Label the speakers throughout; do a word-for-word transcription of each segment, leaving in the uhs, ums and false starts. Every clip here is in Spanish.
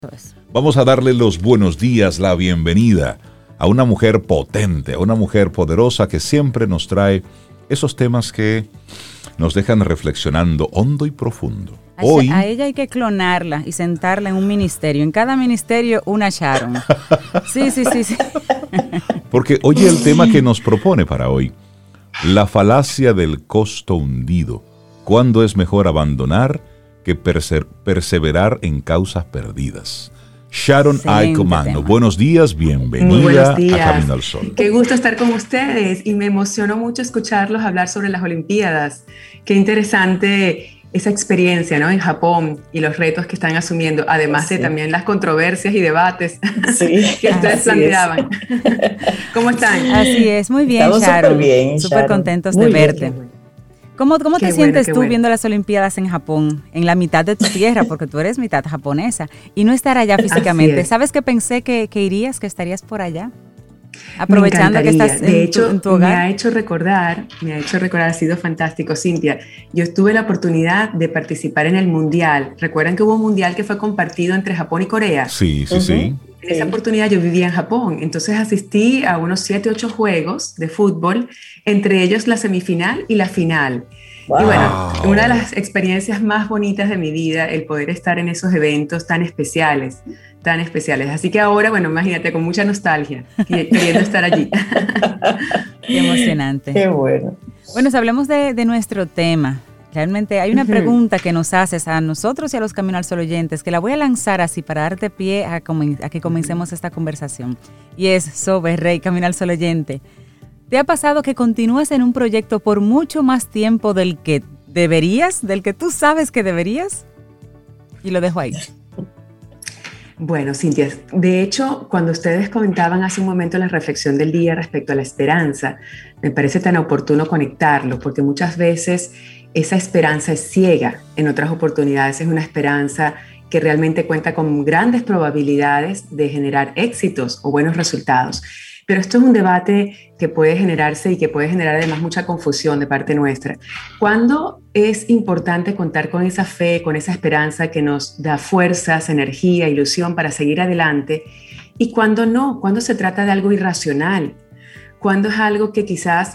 Speaker 1: Es.
Speaker 2: Vamos a darle los buenos días, la bienvenida a una mujer potente, a una mujer poderosa que siempre nos trae esos temas que nos dejan reflexionando hondo y profundo.
Speaker 1: A,
Speaker 2: Hoy,
Speaker 1: a ella hay que clonarla y sentarla en un ministerio. En cada ministerio una Sharon. Sí, sí, sí, sí.
Speaker 2: Porque oye el tema que nos propone para hoy. La falacia del costo hundido. ¿Cuándo es mejor abandonar que perse- perseverar en causas perdidas? Sharon I. Comando.
Speaker 1: Tema.
Speaker 2: Buenos días, bienvenida
Speaker 3: Muy buenos días.
Speaker 2: a Camino al Sol.
Speaker 3: Qué gusto estar con ustedes y me emocionó mucho escucharlos hablar sobre las Olimpiadas. Qué interesante esa experiencia, ¿no? En Japón y los retos que están asumiendo, además sí. de también las controversias y debates
Speaker 4: sí,
Speaker 3: que ustedes planteaban. ¿Cómo están?
Speaker 1: Así es, muy bien,
Speaker 4: Estamos
Speaker 1: Sharon.
Speaker 4: Súper bien,
Speaker 1: Súper contentos
Speaker 4: muy
Speaker 1: de
Speaker 4: bien,
Speaker 1: verte. ¿Cómo, cómo te
Speaker 3: qué
Speaker 1: sientes
Speaker 3: bueno,
Speaker 1: tú
Speaker 3: bueno.
Speaker 1: viendo las Olimpiadas en Japón, en la mitad de tu tierra, porque tú eres mitad japonesa, y no estar allá físicamente? ¿Sabes que pensé que, que irías, que estarías por allá? Aprovechando que estás en,
Speaker 3: de hecho,
Speaker 1: tu, en tu hogar.
Speaker 3: Me ha hecho recordar, me ha hecho recordar, ha sido fantástico, Cintia. Yo tuve la oportunidad de participar en el Mundial. ¿Recuerdan que hubo un Mundial que fue compartido entre Japón y Corea?
Speaker 2: Sí, sí,
Speaker 3: uh-huh.
Speaker 2: sí.
Speaker 3: En esa oportunidad yo vivía en Japón, entonces asistí a unos siete, ocho juegos de fútbol, entre ellos la semifinal y la final. Wow. Y bueno, una de las experiencias más bonitas de mi vida, el poder estar en esos eventos tan especiales, tan especiales. Así que ahora, bueno, imagínate, con mucha nostalgia, queriendo estar allí.
Speaker 1: Qué emocionante.
Speaker 4: Qué bueno.
Speaker 1: Bueno, hablemos de, de nuestro tema. Realmente hay una uh-huh. pregunta que nos haces a nosotros y a los Camino al Sol oyentes, que la voy a lanzar así para darte pie a, comen- a que comencemos esta conversación. Y es sobre Rey, Camino al Sol oyente. ¿Te ha pasado que continúas en un proyecto por mucho más tiempo del que deberías, del que tú sabes que deberías? Y lo dejo ahí.
Speaker 3: Bueno, Cintia, de hecho, cuando ustedes comentaban hace un momento la reflexión del día respecto a la esperanza, me parece tan oportuno conectarlo, porque muchas veces esa esperanza es ciega, en otras oportunidades es una esperanza que realmente cuenta con grandes probabilidades de generar éxitos o buenos resultados. Pero esto es un debate que puede generarse y que puede generar además mucha confusión de parte nuestra. ¿Cuándo es importante contar con esa fe, con esa esperanza que nos da fuerzas, energía, ilusión para seguir adelante? ¿Y cuándo no? ¿Cuándo se trata de algo irracional? ¿Cuándo es algo que quizás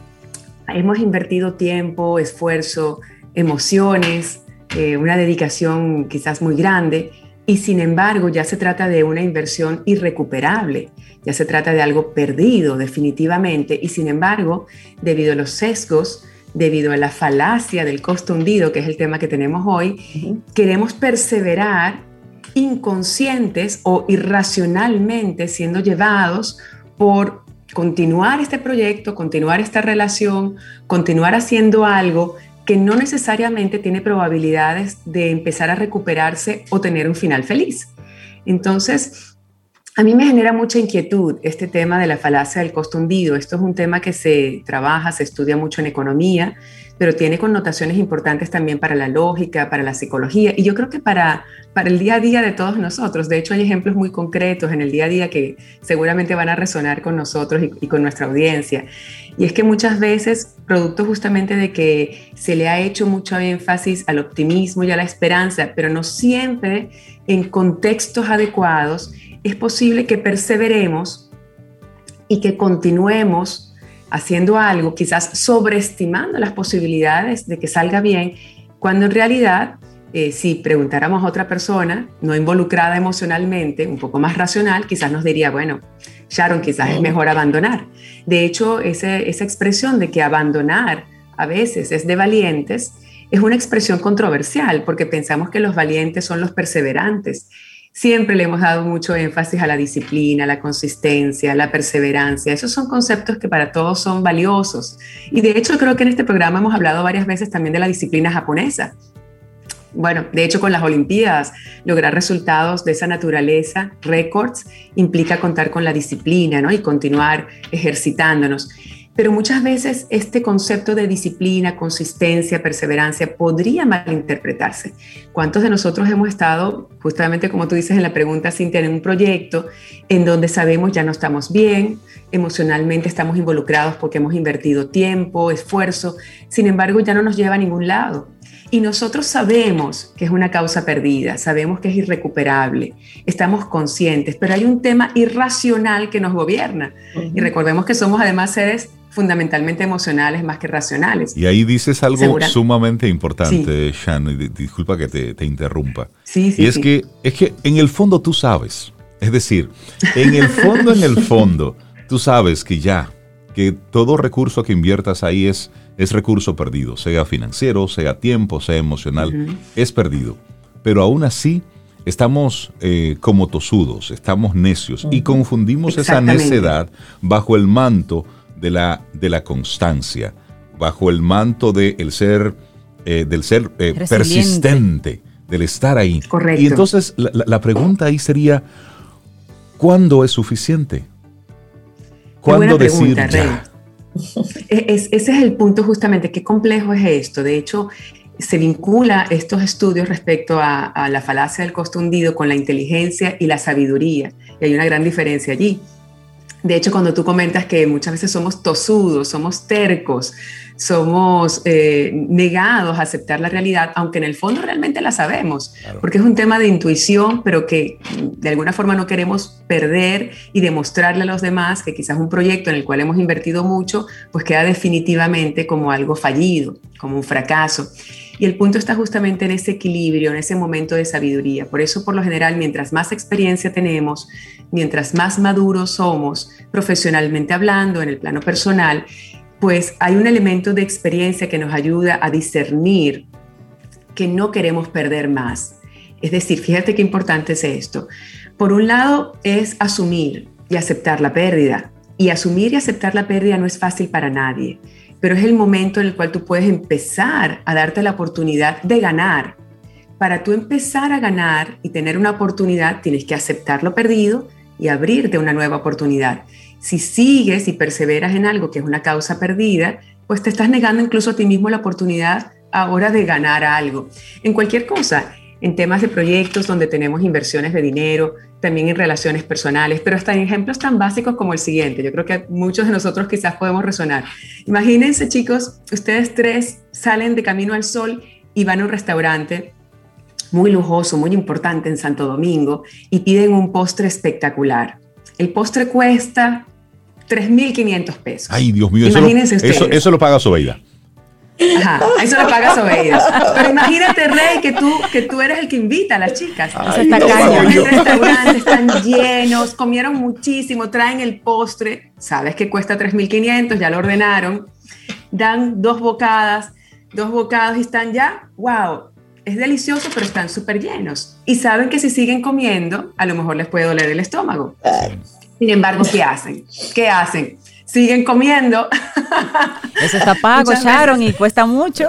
Speaker 3: hemos invertido tiempo, esfuerzo, emociones, eh, una dedicación quizás muy grande, y sin embargo ya se trata de una inversión irrecuperable, ya se trata de algo perdido definitivamente, y sin embargo, debido a los sesgos, debido a la falacia del costo hundido, que es el tema que tenemos hoy, uh-huh. queremos perseverar inconscientes o irracionalmente siendo llevados por continuar este proyecto, continuar esta relación, continuar haciendo algo que no necesariamente tiene probabilidades de empezar a recuperarse o tener un final feliz. Entonces, a mí me genera mucha inquietud este tema de la falacia del costo hundido. Esto es un tema que se trabaja, se estudia mucho en economía, pero tiene connotaciones importantes también para la lógica, para la psicología, y yo creo que para, para el día a día de todos nosotros. De hecho, hay ejemplos muy concretos en el día a día que seguramente van a resonar con nosotros y, y con nuestra audiencia. Y es que muchas veces, producto justamente de que se le ha hecho mucho énfasis al optimismo y a la esperanza, pero no siempre en contextos adecuados, es posible que perseveremos y que continuemos haciendo algo, quizás sobreestimando las posibilidades de que salga bien, cuando en realidad, eh, si preguntáramos a otra persona, no involucrada emocionalmente, un poco más racional, quizás nos diría, bueno, Sharon, quizás es mejor abandonar. De hecho, ese, esa expresión de que abandonar a veces es de valientes, es una expresión controversial, porque pensamos que los valientes son los perseverantes. Siempre le hemos dado mucho énfasis a la disciplina, la consistencia, la perseverancia. Esos son conceptos que para todos son valiosos. Y de hecho creo que en este programa hemos hablado varias veces también de la disciplina japonesa. Bueno, de hecho con las Olimpiadas, lograr resultados de esa naturaleza, récords, implica contar con la disciplina, ¿no? Y continuar ejercitándonos. Pero muchas veces este concepto de disciplina, consistencia, perseverancia podría malinterpretarse. ¿Cuántos de nosotros hemos estado, justamente como tú dices en la pregunta, Cintia, en un proyecto en donde sabemos ya no estamos bien, emocionalmente estamos involucrados porque hemos invertido tiempo, esfuerzo, sin embargo ya no nos lleva a ningún lado? y nosotros sabemos que es una causa perdida, sabemos que es irrecuperable, estamos conscientes, pero hay un tema irracional que nos gobierna. Uh-huh. Y recordemos que somos además seres fundamentalmente emocionales más que racionales.
Speaker 2: Y ahí dices algo ¿Segura? sumamente importante,
Speaker 3: sí.
Speaker 2: Shan, disculpa que te, te interrumpa.
Speaker 3: Sí, sí,
Speaker 2: y es,
Speaker 3: sí.
Speaker 2: que, es que en el fondo tú sabes, es decir, en el fondo, en el fondo, tú sabes que ya, que todo recurso que inviertas ahí es, es recurso perdido, sea financiero, sea tiempo, sea emocional, uh-huh. es perdido. Pero aún así estamos eh, como tosudos, estamos necios uh-huh. y confundimos esa necedad bajo el manto de la, de la constancia, bajo el manto de el ser, eh, del ser eh, persistente, del estar ahí.
Speaker 3: Correcto.
Speaker 2: Y entonces la, la pregunta ahí sería, ¿cuándo es suficiente? ¿Cuándo decir
Speaker 3: pregunta,
Speaker 2: ya?
Speaker 3: Es, ese es el punto justamente, qué complejo es esto. De hecho, se vincula estos estudios respecto a, a la falacia del costo hundido con la inteligencia y la sabiduría, y hay una gran diferencia allí. De hecho, cuando tú comentas que muchas veces somos tosudos, somos tercos, somos eh, negados a aceptar la realidad, aunque en el fondo realmente la sabemos, claro. porque es un tema de intuición, pero que de alguna forma no queremos perder y demostrarle a los demás que quizás un proyecto en el cual hemos invertido mucho, pues queda definitivamente como algo fallido, como un fracaso. Y el punto está justamente en ese equilibrio, en ese momento de sabiduría. Por eso, por lo general, mientras más experiencia tenemos, mientras más maduros somos, profesionalmente hablando, en el plano personal, pues hay un elemento de experiencia que nos ayuda a discernir que no queremos perder más. Es decir, fíjate qué importante es esto. Por un lado, es asumir y aceptar la pérdida. Y asumir y aceptar la pérdida no es fácil para nadie, pero es el momento en el cual tú puedes empezar a darte la oportunidad de ganar. Para tú empezar a ganar y tener una oportunidad, tienes que aceptar lo perdido y abrirte una nueva oportunidad. Si sigues y perseveras en algo que es una causa perdida, pues te estás negando incluso a ti mismo la oportunidad ahora de ganar algo. En cualquier cosa, en temas de proyectos donde tenemos inversiones de dinero, también en relaciones personales, pero hasta en ejemplos tan básicos como el siguiente. Yo creo que muchos de nosotros quizás podemos resonar. Imagínense, chicos, ustedes tres salen de camino al sol y van a un restaurante muy lujoso, muy importante en Santo Domingo y piden un postre espectacular. El postre cuesta tres mil quinientos pesos.
Speaker 2: Ay, Dios mío,
Speaker 3: imagínense
Speaker 2: eso, lo, eso, eso lo paga Sobeida.
Speaker 3: Ajá, eso lo paga Sobeida. Pero imagínate, Rey, que tú, que tú eres el que invita a las chicas.
Speaker 2: Ay,
Speaker 3: está
Speaker 2: no,
Speaker 3: caño. Los restaurantes están llenos, comieron muchísimo, traen el postre, sabes que cuesta tres mil quinientos, ya lo ordenaron, dan dos bocadas, dos bocados y están ya, wow, es delicioso, pero están súper llenos. Y saben que si siguen comiendo, a lo mejor les puede doler el estómago. Sin embargo, ¿qué hacen? ¿Qué hacen? Siguen comiendo.
Speaker 1: Eso está pago, Sharon, y cuesta mucho.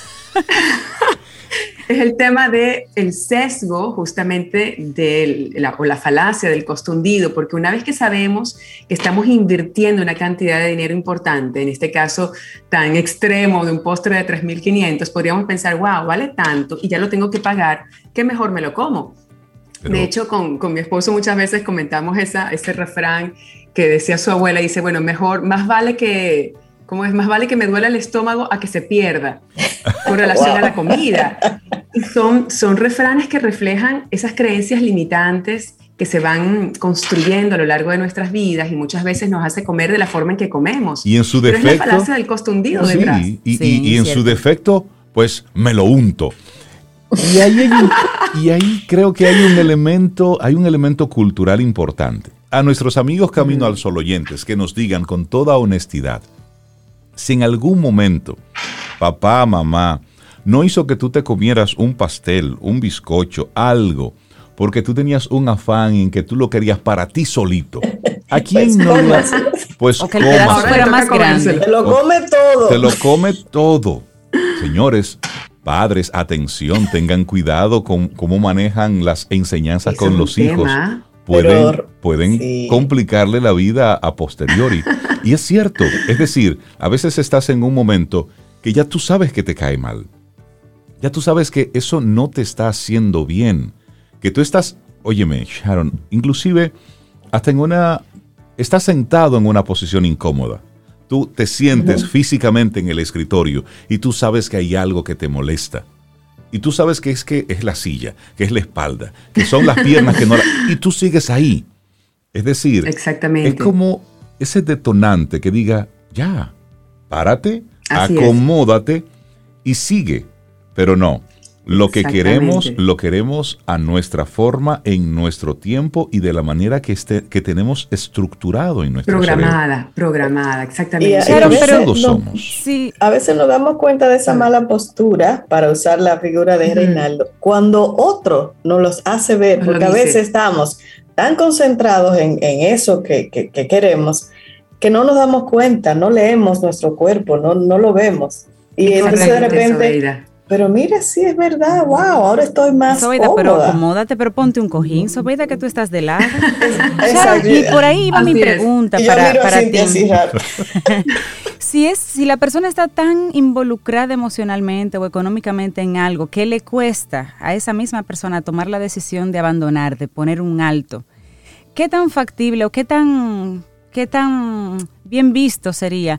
Speaker 3: Es el tema del sesgo, justamente, de la, o la falacia del costo hundido, porque una vez que sabemos que estamos invirtiendo una cantidad de dinero importante, en este caso tan extremo de un postre de tres mil quinientos, podríamos pensar, wow, vale tanto y ya lo tengo que pagar, ¿qué mejor me lo como? Pero... De hecho, con, con mi esposo muchas veces comentamos esa, ese refrán que decía su abuela, dice, bueno, mejor, más vale que... ¿Cómo es? Más vale que me duela el estómago a que se pierda con relación wow. a la comida. Y son, son refranes que reflejan esas creencias limitantes que se van construyendo a lo largo de nuestras vidas y muchas veces nos hace comer de la forma en que comemos.
Speaker 2: Y en su
Speaker 3: Pero
Speaker 2: defecto...
Speaker 3: es la falacia del costo hundido
Speaker 2: sí,
Speaker 3: detrás.
Speaker 2: Y, y,
Speaker 1: sí,
Speaker 2: y en
Speaker 1: cierto.
Speaker 2: su defecto, pues me lo unto. Y ahí, hay un, y ahí creo que hay un elemento, hay un elemento cultural importante. A nuestros amigos Camino mm. al Sol oyentes que nos digan con toda honestidad, si en algún momento papá, mamá, no hizo que tú te comieras un pastel, un bizcocho, algo, porque tú tenías un afán en que tú lo querías para ti solito. ¿A quién no lo hace? Pues
Speaker 1: o que el pedazo fuera más grande.
Speaker 4: Te lo come todo.
Speaker 2: Te lo come todo. Señores, padres, atención, tengan cuidado con cómo manejan las enseñanzas
Speaker 3: es
Speaker 2: con los hijos.
Speaker 3: Tema.
Speaker 2: Pueden,
Speaker 4: Pero,
Speaker 2: pueden
Speaker 4: sí.
Speaker 2: complicarle la vida a posteriori. Y es cierto, es decir, a veces estás en un momento que ya tú sabes que te cae mal. Ya tú sabes que eso no te está haciendo bien. Que tú estás, óyeme, Sharon, inclusive hasta en una, estás sentado en una posición incómoda. Tú te sientes uh-huh. físicamente en el escritorio y tú sabes que hay algo que te molesta. Y tú sabes que es que es la silla, que es la espalda, que son las piernas que no la, y tú sigues ahí. Es decir,
Speaker 3: exactamente,
Speaker 2: es como ese detonante que diga, ya, párate,
Speaker 3: Así
Speaker 2: acomódate es. Y sigue. Pero no. Lo que queremos, lo queremos a nuestra forma, en nuestro tiempo y de la manera que esté, que tenemos estructurado en nuestro
Speaker 3: programada,
Speaker 2: cerebro.
Speaker 3: Programada, exactamente.
Speaker 4: Y claro,
Speaker 2: pero
Speaker 4: no,
Speaker 2: somos.
Speaker 4: Sí. A veces nos damos cuenta de esa mala postura, para usar la figura de uh-huh. Reinaldo, cuando otro nos los hace ver, porque a veces estamos tan concentrados en, en eso que, que, que queremos, que no nos damos cuenta, no leemos nuestro cuerpo, no, no lo vemos. Y entonces de repente... Pero mira, sí es verdad, wow, ahora estoy más
Speaker 1: Sobeida,
Speaker 4: cómoda.
Speaker 1: Pero acomódate, pero ponte un cojín, Sobeida, que tú estás de lado. Exacto. Y por ahí va así mi pregunta
Speaker 4: es.
Speaker 1: para,
Speaker 4: Yo
Speaker 1: para
Speaker 4: ti. Así,
Speaker 1: si, es, si la persona está tan involucrada emocionalmente o económicamente en algo, ¿qué le cuesta a esa misma persona tomar la decisión de abandonar, de poner un alto? ¿Qué tan factible o qué tan, qué tan bien visto sería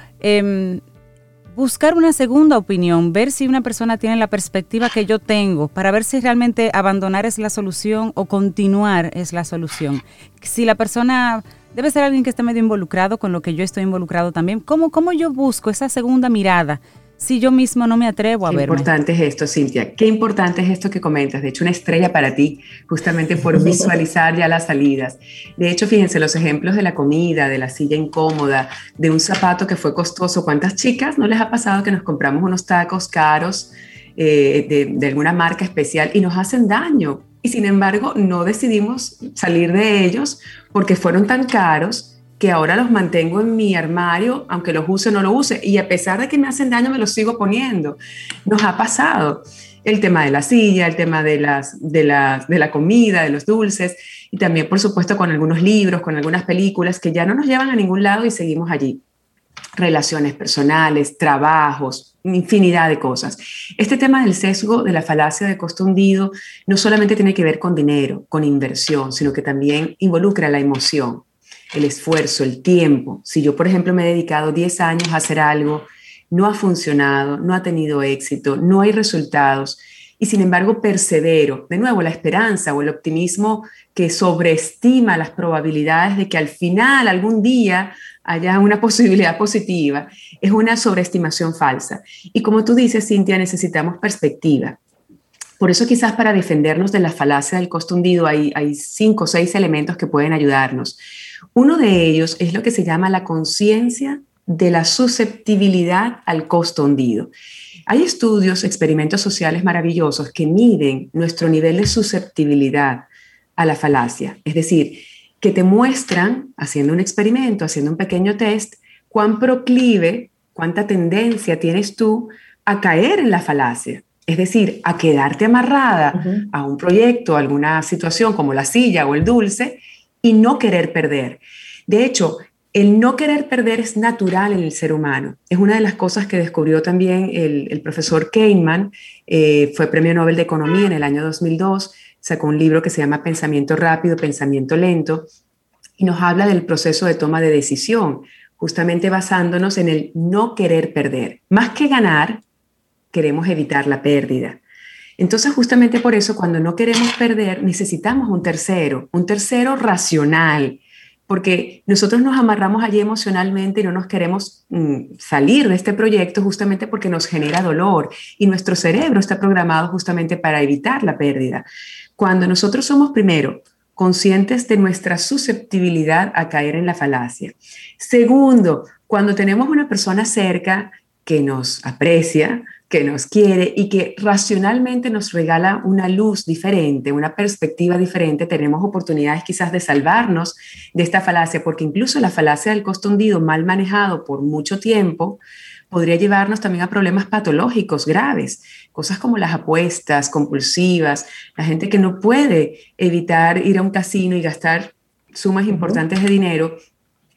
Speaker 1: Eh, buscar una segunda opinión, ver si una persona tiene la perspectiva que yo tengo, para ver si realmente abandonar es la solución o continuar es la solución? Si la persona debe ser alguien que esté medio involucrado con lo que yo estoy involucrado también, ¿cómo, cómo yo busco esa segunda mirada si yo mismo no me atrevo a verme?
Speaker 3: Qué importante es esto, Cintia, qué importante es esto que comentas. De hecho, una estrella para ti, justamente por visualizar ya las salidas. De hecho, fíjense, los ejemplos de la comida, de la silla incómoda, de un zapato que fue costoso. ¿Cuántas chicas no les ha pasado que nos compramos unos tacos caros eh, de, de alguna marca especial y nos hacen daño? Y sin embargo, no decidimos salir de ellos porque fueron tan caros que ahora los mantengo en mi armario, aunque los use o no los use, y a pesar de que me hacen daño, me los sigo poniendo. Nos ha pasado el tema de la silla, el tema de, las, de, las, de la comida, de los dulces, y también, por supuesto, con algunos libros, con algunas películas que ya no nos llevan a ningún lado y seguimos allí. Relaciones personales, trabajos, infinidad de cosas. Este tema del sesgo de la falacia de costo hundido no solamente tiene que ver con dinero, con inversión, sino que también involucra la emoción, el esfuerzo, el tiempo. Si yo, por ejemplo, me he dedicado diez años a hacer algo, no ha funcionado, no ha tenido éxito, no hay resultados, y sin embargo persevero, de nuevo la esperanza o el optimismo que sobreestima las probabilidades de que al final, algún día, haya una posibilidad positiva, es una sobreestimación falsa. Y como tú dices, Cintia, necesitamos perspectiva. Por eso quizás para defendernos de la falacia del costo hundido hay, hay cinco o seis elementos que pueden ayudarnos. Uno de ellos es lo que se llama la conciencia de la susceptibilidad al costo hundido. Hay estudios, experimentos sociales maravillosos que miden nuestro nivel de susceptibilidad a la falacia. Es decir, que te muestran, haciendo un experimento, haciendo un pequeño test, cuán proclive, cuánta tendencia tienes tú a caer en la falacia. Es decir, a quedarte amarrada uh-huh. a un proyecto, a alguna situación como la silla o el dulce y no querer perder. De hecho, el no querer perder es natural en el ser humano. Es una de las cosas que descubrió también el, el profesor Kahneman, eh, fue premio Nobel de Economía en el año dos mil dos, sacó un libro que se llama Pensamiento Rápido, Pensamiento Lento, y nos habla del proceso de toma de decisión, justamente basándonos en el no querer perder. Más que ganar, queremos evitar la pérdida. Entonces, justamente por eso, cuando no queremos perder, necesitamos un tercero, un tercero racional, porque nosotros nos amarramos allí emocionalmente y no nos queremos mm, salir de este proyecto justamente porque nos genera dolor y nuestro cerebro está programado justamente para evitar la pérdida. Cuando nosotros somos, primero, conscientes de nuestra susceptibilidad a caer en la falacia. Segundo, cuando tenemos una persona cerca que nos aprecia, que nos quiere y que racionalmente nos regala una luz diferente, una perspectiva diferente, tenemos oportunidades quizás de salvarnos de esta falacia, porque incluso la falacia del costo hundido mal manejado por mucho tiempo podría llevarnos también a problemas patológicos graves, cosas como las apuestas compulsivas, la gente que no puede evitar ir a un casino y gastar sumas importantes de dinero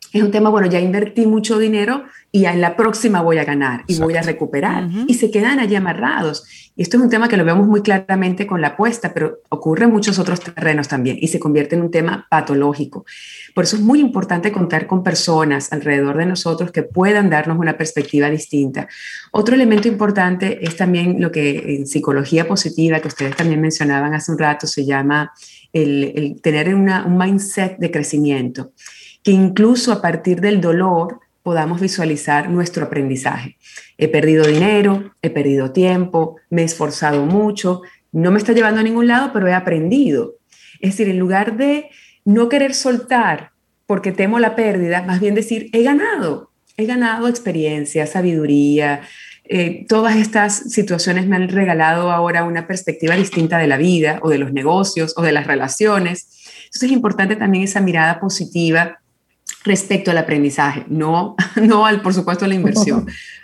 Speaker 3: es un tema, bueno, ya invertí mucho dinero y ya en la próxima voy a ganar y Exacto. voy a recuperar. Uh-huh. Y se quedan allí amarrados. Y esto es un tema que lo vemos muy claramente con la apuesta, pero ocurre en muchos otros terrenos también y se convierte en un tema patológico. Por eso es muy importante contar con personas alrededor de nosotros que puedan darnos una perspectiva distinta. Otro elemento importante es también lo que en psicología positiva, que ustedes también mencionaban hace un rato, se llama el, el tener una, un mindset de crecimiento, que incluso a partir del dolor podamos visualizar nuestro aprendizaje. He perdido dinero, he perdido tiempo, me he esforzado mucho, no me está llevando a ningún lado, pero he aprendido. Es decir, en lugar de no querer soltar porque temo la pérdida, más bien decir, he ganado, he ganado experiencia, sabiduría, eh, todas estas situaciones me han regalado ahora una perspectiva distinta de la vida o de los negocios o de las relaciones. Entonces es importante también esa mirada positiva respecto al aprendizaje, no, no al, por supuesto, a la inversión.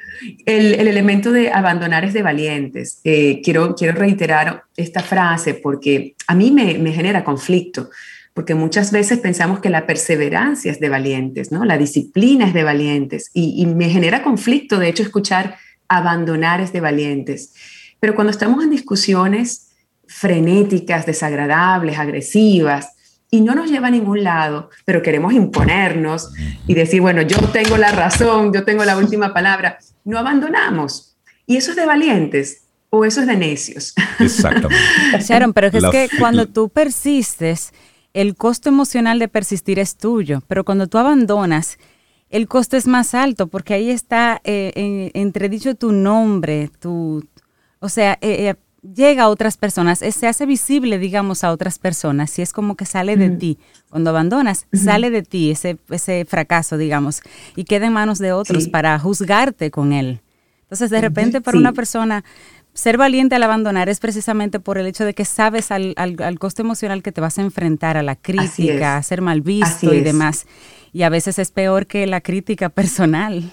Speaker 3: El, el elemento de abandonar es de valientes. Eh, quiero, quiero reiterar esta frase porque a mí me, me genera conflicto, porque muchas veces pensamos que la perseverancia es de valientes, ¿no? La disciplina es de valientes y, y me genera conflicto, de hecho, escuchar abandonar es de valientes. Pero cuando estamos en discusiones frenéticas, desagradables, agresivas, y no nos lleva a ningún lado, pero queremos imponernos y decir, bueno, yo tengo la razón, yo tengo la última palabra, no abandonamos. Y eso es de valientes o eso es de necios.
Speaker 2: Exactamente.
Speaker 1: Sharon, pero es
Speaker 2: la,
Speaker 1: que cuando tú persistes, el costo emocional de persistir es tuyo, pero cuando tú abandonas, el costo es más alto porque ahí está eh, en, entredicho tu nombre, tu, o sea, eh, eh, llega a otras personas, se hace visible, digamos, a otras personas, y es como que sale de uh-huh. ti. Cuando abandonas, uh-huh. sale de ti ese, ese fracaso, digamos, y queda en manos de otros sí. para juzgarte con él. Entonces, de repente, para sí. una persona, ser valiente al abandonar es precisamente por el hecho de que sabes al, al, al costo emocional que te vas a enfrentar, a la crítica, a ser mal visto y demás. Y a veces es peor que la crítica personal.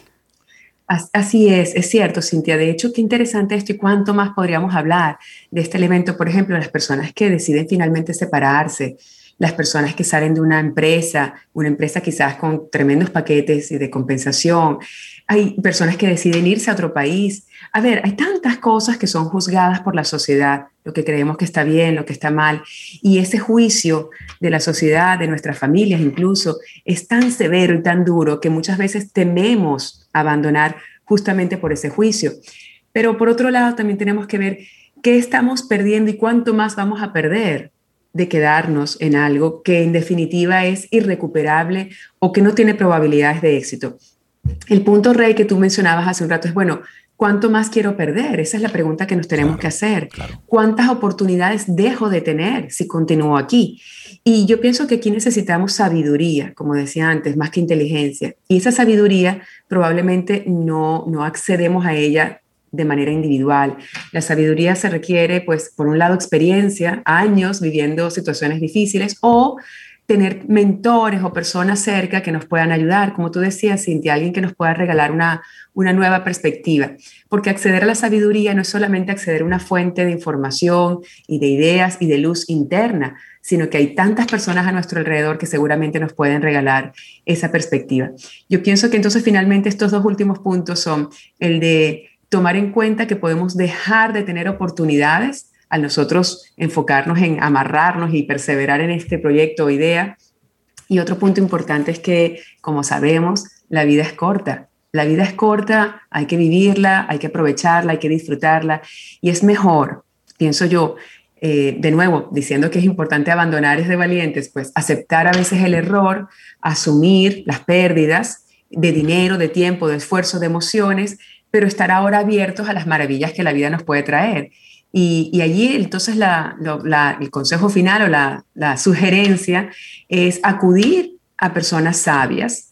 Speaker 3: Así es, es cierto, Cintia. De hecho, qué interesante esto y cuánto más podríamos hablar de este elemento. Por ejemplo, las personas que deciden finalmente separarse, las personas que salen de una empresa, una empresa quizás con tremendos paquetes de compensación. Hay personas que deciden irse a otro país. A ver, hay tantas cosas que son juzgadas por la sociedad, lo que creemos que está bien, lo que está mal. Y ese juicio de la sociedad, de nuestras familias incluso, es tan severo y tan duro que muchas veces tememos abandonar justamente por ese juicio. Pero por otro lado también tenemos que ver qué estamos perdiendo y cuánto más vamos a perder de quedarnos en algo que en definitiva es irrecuperable o que no tiene probabilidades de éxito. El punto, Rey, que tú mencionabas hace un rato es, bueno, ¿cuánto más quiero perder? Esa es la pregunta que nos tenemos claro, que hacer. Claro. ¿Cuántas oportunidades dejo de tener si continúo aquí? Y yo pienso que aquí necesitamos sabiduría, como decía antes, más que inteligencia. Y esa sabiduría probablemente no, no accedemos a ella de manera individual. La sabiduría se requiere, pues, por un lado, experiencia, años viviendo situaciones difíciles, o tener mentores o personas cerca que nos puedan ayudar, como tú decías, Cintia, alguien que nos pueda regalar una, una nueva perspectiva. Porque acceder a la sabiduría no es solamente acceder a una fuente de información y de ideas y de luz interna, sino que hay tantas personas a nuestro alrededor que seguramente nos pueden regalar esa perspectiva. Yo pienso que entonces finalmente estos dos últimos puntos son el de tomar en cuenta que podemos dejar de tener oportunidades al nosotros enfocarnos en amarrarnos y perseverar en este proyecto o idea. Y otro punto importante es que, como sabemos, la vida es corta. La vida es corta, hay que vivirla, hay que aprovecharla, hay que disfrutarla. Y es mejor, pienso yo, eh, de nuevo, diciendo que es importante abandonar es de valientes, pues aceptar a veces el error, asumir las pérdidas de dinero, de tiempo, de esfuerzo, de emociones, pero estar ahora abiertos a las maravillas que la vida nos puede traer. Y, y allí entonces la, la, el consejo final o la, la sugerencia es acudir a personas sabias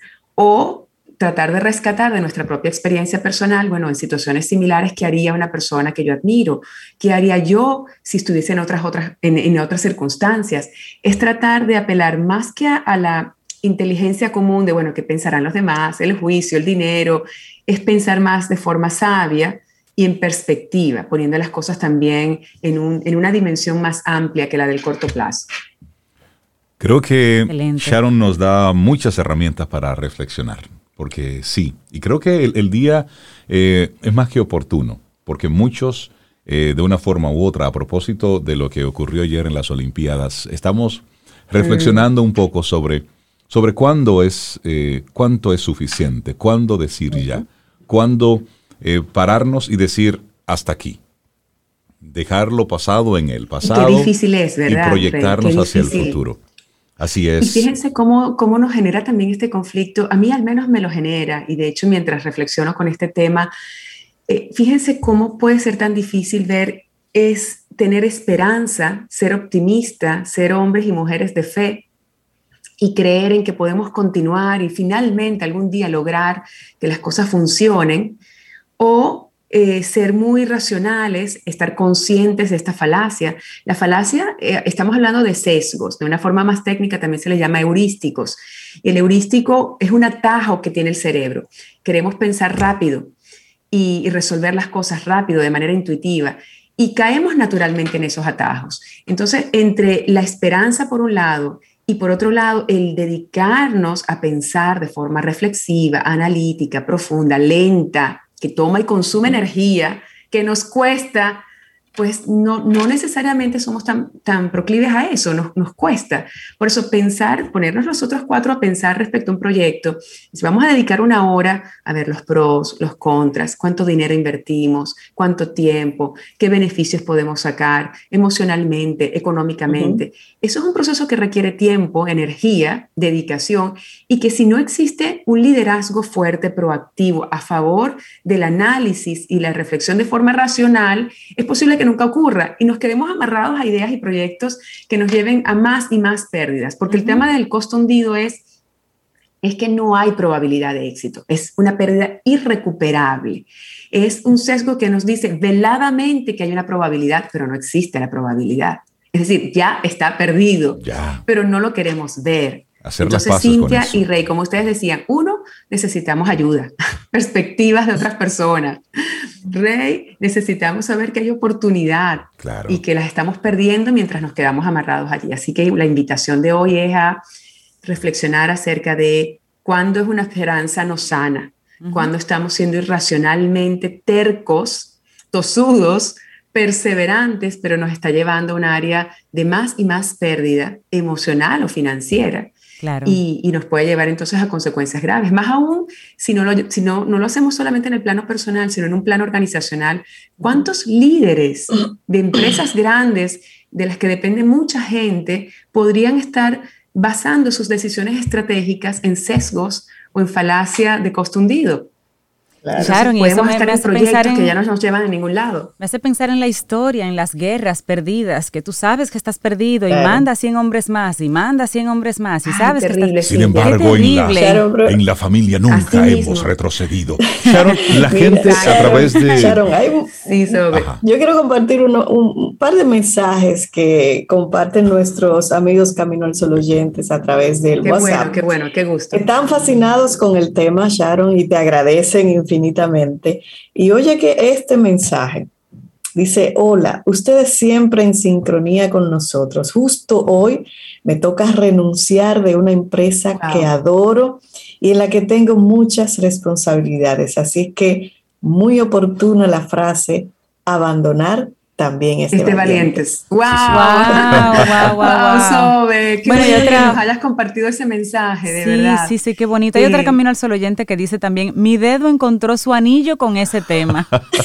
Speaker 3: o tratar de rescatar de nuestra propia experiencia personal, bueno, en situaciones similares, ¿qué haría una persona que yo admiro? ¿Qué haría yo si estuviese en otras, otras, en, en otras circunstancias? Es tratar de apelar más que a, a la inteligencia común de, bueno, ¿qué pensarán los demás? El juicio, el dinero, es pensar más de forma sabia y en perspectiva, poniendo las cosas también en, un, en una dimensión más amplia que la del corto plazo.
Speaker 2: Creo que
Speaker 1: Excelente.
Speaker 2: Sharon nos da muchas herramientas para reflexionar, porque sí, y creo que el, el día eh, es más que oportuno, porque muchos, eh, de una forma u otra, a propósito de lo que ocurrió ayer en las Olimpiadas, estamos reflexionando un poco sobre, sobre cuándo es, eh, cuánto es suficiente, cuándo decir ya, cuándo eh, pararnos y decir hasta aquí. Dejar lo pasado en el pasado.
Speaker 3: Qué difícil es, ¿verdad,
Speaker 2: y proyectarnos
Speaker 3: Rey?
Speaker 2: hacia el
Speaker 3: Difícil.
Speaker 2: futuro. Así es.
Speaker 3: Y fíjense cómo, cómo nos genera también este conflicto. A mí al menos me lo genera, y de hecho mientras reflexiono con este tema, eh, fíjense cómo puede ser tan difícil ver, es tener esperanza, ser optimista, ser hombres y mujeres de fe y creer en que podemos continuar y finalmente algún día lograr que las cosas funcionen, o Eh, ser muy racionales, estar conscientes de esta falacia. La falacia, eh, estamos hablando de sesgos, de una forma más técnica también se le llama heurísticos. Y el heurístico es un atajo que tiene el cerebro. Queremos pensar rápido y, y resolver las cosas rápido, de manera intuitiva, y caemos naturalmente en esos atajos. Entonces, entre la esperanza por un lado y por otro lado, el dedicarnos a pensar de forma reflexiva, analítica, profunda, lenta, que toma y consume energía, que nos cuesta, pues no, no necesariamente somos tan, tan proclives a eso, nos, nos cuesta. Por eso pensar, ponernos nosotros cuatro a pensar respecto a un proyecto, si vamos a dedicar una hora a ver los pros, los contras, cuánto dinero invertimos, cuánto tiempo, qué beneficios podemos sacar emocionalmente, económicamente. Uh-huh. Eso es un proceso que requiere tiempo, energía, dedicación, y que si no existe un liderazgo fuerte, proactivo, a favor del análisis y la reflexión de forma racional, es posible que nunca ocurra y nos quedemos amarrados a ideas y proyectos que nos lleven a más y más pérdidas, porque uh-huh. el tema del costo hundido es, es que no hay probabilidad de éxito, es una pérdida irrecuperable, es un sesgo que nos dice veladamente que hay una probabilidad, pero no existe la probabilidad, es decir, ya está perdido, ya. Pero no lo queremos ver.
Speaker 2: Hacer
Speaker 3: Entonces,
Speaker 2: las paces
Speaker 3: Cintia
Speaker 2: con eso.
Speaker 3: y Rey, como ustedes decían, uno, necesitamos ayuda, perspectivas de otras personas. Rey, necesitamos saber que hay oportunidad claro. y que las estamos perdiendo mientras nos quedamos amarrados allí. Así que la invitación de hoy es a reflexionar acerca de cuándo es una esperanza no sana, uh-huh. cuándo estamos siendo irracionalmente tercos, tosudos, perseverantes, pero nos está llevando a un área de más y más pérdida emocional o financiera.
Speaker 1: Claro.
Speaker 3: Y, y nos puede llevar entonces a consecuencias graves. Más aún, si, no lo, si no, no lo hacemos solamente en el plano personal, sino en un plano organizacional. ¿Cuántos líderes de empresas grandes, de las que depende mucha gente, podrían estar basando sus decisiones estratégicas en sesgos o en falacia de costo hundido?
Speaker 1: Claro, Sharon, y eso me, me hace pensar en,
Speaker 3: que ya no nos llevan a ningún lado.
Speaker 1: Me hace pensar en la historia, en las guerras perdidas, que tú sabes que estás perdido y
Speaker 4: claro.
Speaker 1: manda cien hombres más y manda cien hombres más y sabes
Speaker 3: Ay, terrible,
Speaker 1: que estás...
Speaker 2: Sin embargo, en la, en la familia nunca hemos retrocedido. Sharon, la gente
Speaker 4: Sharon,
Speaker 2: a través de...
Speaker 4: Sharon, hay un,
Speaker 3: sí, sobre.
Speaker 4: yo quiero compartir uno, un, un par de mensajes que comparten nuestros amigos Camino al Sol oyentes a través del
Speaker 3: qué
Speaker 4: WhatsApp.
Speaker 3: Bueno, qué bueno, qué gusto.
Speaker 4: Están fascinados con el tema, Sharon, y te agradecen infinitamente. Y oye que este mensaje dice: hola, ustedes siempre en sincronía con nosotros. Justo hoy me toca renunciar de una empresa wow. que adoro y en la que tengo muchas responsabilidades. Así que muy oportuna la frase, abandonar también es de
Speaker 3: este
Speaker 4: valientes.
Speaker 3: valientes. ¡Wow!
Speaker 1: ¡Wow! ¡Wow! ¡Wow!
Speaker 3: Sobe, qué
Speaker 1: bueno, y otra,
Speaker 3: que nos hayas compartido ese mensaje, de
Speaker 1: sí,
Speaker 3: verdad.
Speaker 1: Sí, sí, qué bonito. Sí. Hay otra Camino al Sol oyente que dice también: mi dedo encontró su anillo con ese tema.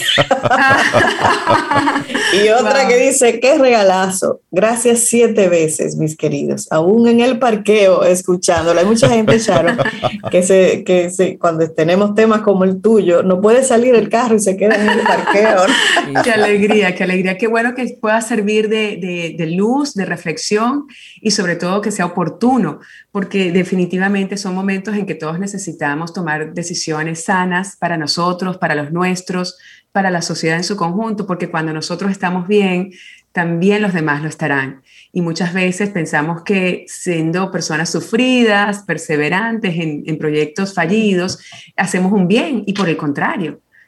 Speaker 4: Y otra wow. que dice: qué regalazo. Gracias siete veces, mis queridos. Aún en el parqueo, escuchándolo. Hay mucha gente, Sharon, que, se, que se, cuando tenemos temas como el tuyo, no puede salir el carro y se queda en el parqueo.
Speaker 3: Sí. Qué alegría, qué alegría. Qué bueno que pueda servir de, de, de luz, de reflexión y sobre todo que sea oportuno, porque definitivamente son momentos en que todos necesitamos tomar decisiones sanas para nosotros, para los nuestros, para la sociedad en su conjunto, porque cuando nosotros estamos bien, también los demás lo estarán. Y muchas veces pensamos que siendo personas sufridas, perseverantes en, en proyectos fallidos, hacemos un bien, y por el contrario,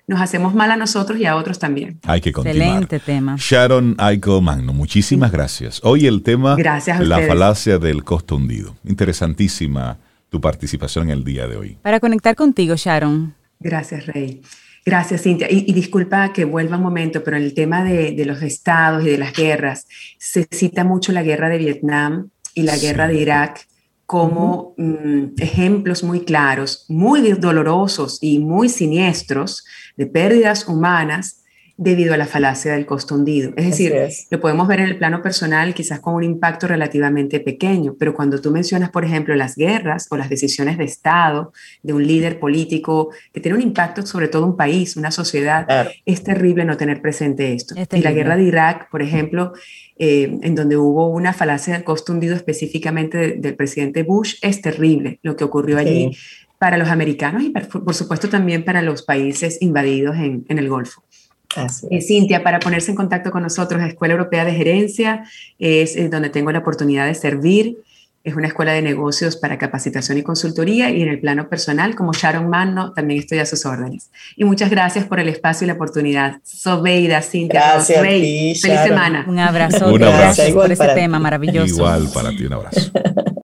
Speaker 3: nos hacemos mal a nosotros y a otros también.
Speaker 2: Hay que continuar.
Speaker 1: Excelente tema.
Speaker 2: Sharon Aiko Magno, muchísimas gracias. Hoy el tema,
Speaker 3: gracias a
Speaker 2: la
Speaker 3: ustedes.
Speaker 2: falacia del costo hundido. Interesantísima tu participación en el día de hoy.
Speaker 1: Para conectar contigo, Sharon.
Speaker 3: Gracias, Rey. Gracias, Cintia. Y, y disculpa que vuelva un momento, pero en el tema de, de los estados y de las guerras, se cita mucho la guerra de Vietnam y la
Speaker 2: Sí.
Speaker 3: guerra de Irak como uh-huh. mm, ejemplos muy claros, muy dolorosos y muy siniestros de pérdidas humanas debido a la falacia del costo hundido. Es decir, es. lo podemos ver en el plano personal quizás con un impacto relativamente pequeño, pero cuando tú mencionas, por ejemplo, las guerras o las decisiones de Estado de un líder político que tiene un impacto sobre todo un país, una sociedad, claro. es terrible no tener presente esto. Y la guerra de Irak, por ejemplo, eh, en donde hubo una falacia del costo hundido específicamente de, del presidente Bush, es terrible lo que ocurrió sí. allí para los americanos y por, por supuesto también para los países invadidos en, en el Golfo. Eh, Cintia, para ponerse en contacto con nosotros, Escuela Europea de Gerencia es, es donde tengo la oportunidad de servir. Es una escuela de negocios para capacitación y consultoría, y en el plano personal, como Sharon Magno, también estoy a sus órdenes. Y muchas gracias por el espacio y la oportunidad. Sobeida, Cintia,
Speaker 4: gracias
Speaker 3: Rey,
Speaker 4: ti,
Speaker 3: feliz
Speaker 4: Sharon.
Speaker 3: semana.
Speaker 1: Un abrazo,
Speaker 2: un abrazo.
Speaker 1: Gracias por ese tema maravilloso.
Speaker 2: Igual para ti, un abrazo.